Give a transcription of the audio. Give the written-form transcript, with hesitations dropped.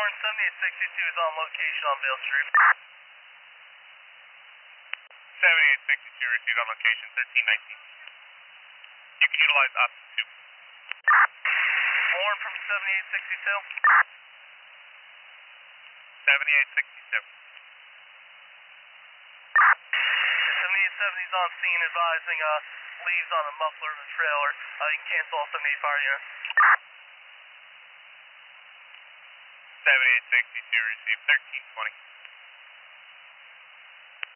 Warren, 7862 is on location on Vale Street. 7862 received on location, 1319. You can utilize up to 2. Warren from 7862. 7862. 7870's on scene advising leaves on a muffler in the trailer. You can cancel all 78 fire units. 7862 received, 1320.